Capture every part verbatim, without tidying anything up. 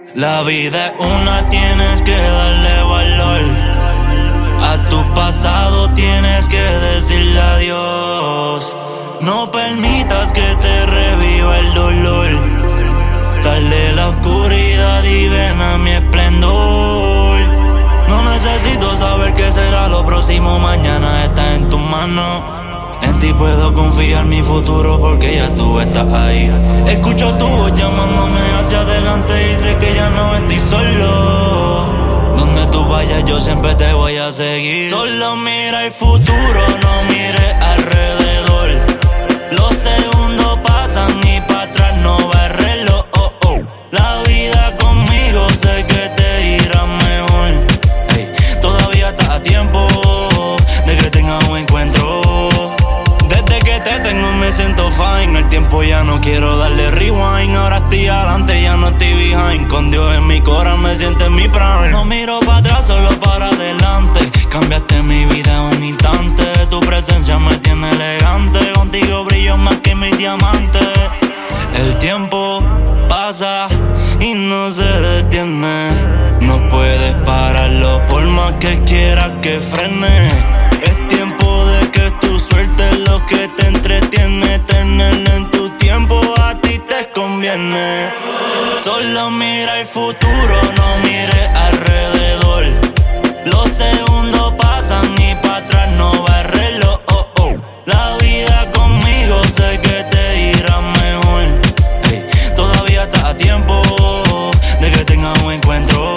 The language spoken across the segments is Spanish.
La vida es una, tienes que darle valor. A tu pasado tienes que decirle adiós. No permitas que te reviva el dolor. Sal de la oscuridad y ven a mi esplendor. No necesito saber qué será lo próximo, mañana está en tus manos. En ti puedo confiar mi futuro porque ya tú estás ahí. Escucho tu voz llamándome hacia adelante y sé que ya no estoy solo. Donde tú vayas yo siempre te voy a seguir. Solo mira el futuro, no mires alrededor. Los segundos pasan y para atrás no va el reloj. Oh, oh. La vida conmigo sé que te irá mejor. Ey, todavía está a tiempo de que tengas un encuentro. Desde que te tengo me siento fine. El tiempo ya no quiero darle rewind. Ahora estoy adelante, ya no estoy behind. Con Dios en mi corazón me siento en mi prime. No miro para atrás, solo para adelante. Cambiaste mi vida en un instante. Tu presencia me tiene elegante. Contigo brillo más que mis diamantes. El tiempo pasa y no se detiene. No puedes pararlo por más que quieras que frene. Es tiempo de que tú sueltes lo que te entretiene. Tenerlo en tu tiempo a ti te conviene. Solo mira el futuro, no mires alrededor. Los segundos pasan y para atrás no va el reloj. Oh, oh. La vida conmigo sé que te irá mejor. Hey, todavía está a tiempo de que tengas un encuentro.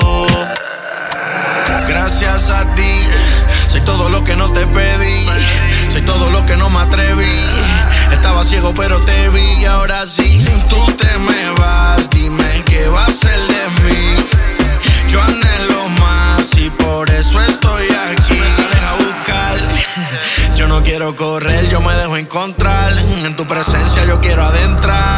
Gracias a ti, soy todo lo que no te pedí. Soy todo lo que no me atreví. Estaba ciego pero te vi y ahora sí. Tú te me vas, dime qué va a ser de mí. Yo anhelo más y por eso estoy aquí. Me sales a buscar, yo no quiero correr, yo me dejo encontrar. En tu presencia yo quiero adentrar.